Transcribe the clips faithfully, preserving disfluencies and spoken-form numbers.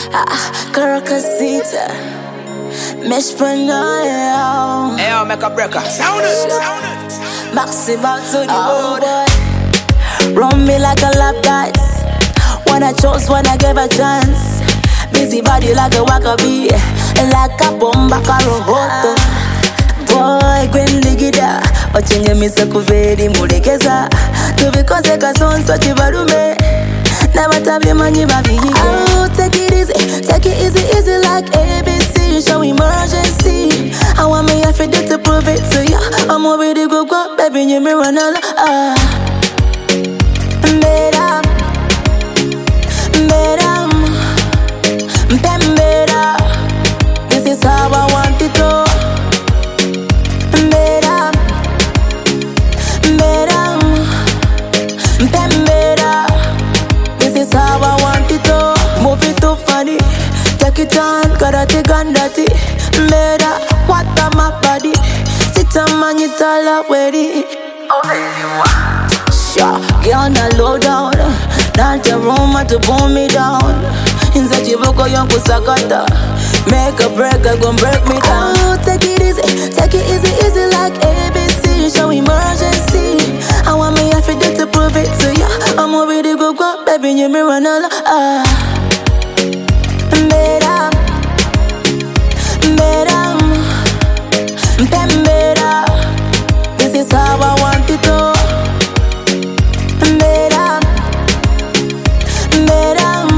Ah, Caracasita, mesh panoy. Hey, I'll make a breaker. Sound it, sound it. Maxim out to the oh, boy. Run me like a lap dance. When I chose, when I gave a chance. Busy body like a wakabi, like a bomba karohoto. Boy, Gwen Ligida, ochenye misa kuveri mulekeza. Tubikoze kasonso chibarume. Never tell me money, baby. Oh, take it easy, take it easy, easy like A B C. Show emergency. I want me every day to prove it to you. I'm already go go, baby, you me run all. Ah, Mera, Mera, Mera. This is how I want it to. Mera, Mera, Mera. This is how I want it to. Move it too funny. Take it on, karate gandati. Mera, what a my body. Sit on man, you tell her ready. Oh, sure, get on the low down. Not the room to pull me down. Inside you go young kusakata. Make a break, I gon' break me down. Oh, take it easy, take it easy, easy like A B C. Show emergency. I want me every day to prove it to you. I'm already go go, baby, you me run all. Ah, Mera, Mera, Mera. This is how I want it to. Mera, Mera,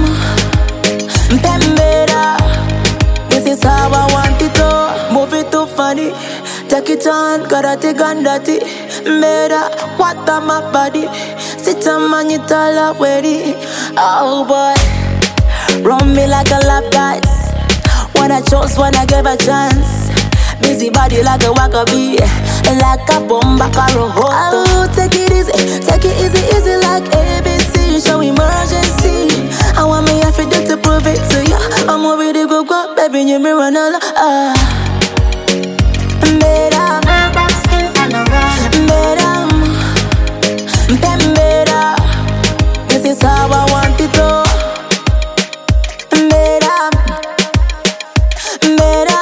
Mera. This is how I want it to. Move it too funny. Take it on, karate gandati. Mera, what a my body. Sit on man, you tell her ready. Oh boy, run me like a lap dance. When I chose, when I gave a chance. Busy body like a wakabi, like a bomba karohoto. Oh, take it easy, take it easy, easy like A B C. Show emergency. I want me every day to prove it to you. I'm already go go, baby, you me run all. Ah, Mera, Mera, Mera. This is how I want it to. Mera, Mera,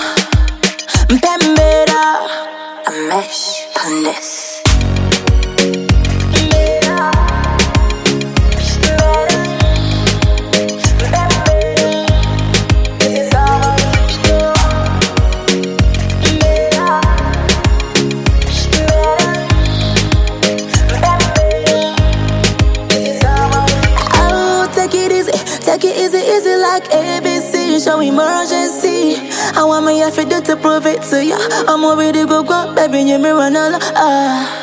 Mera. A mesh on this. Take it easy, easy like A B C. Show emergency. I want me every day to prove it to you. I'm already go go, baby, you me run all. Ah.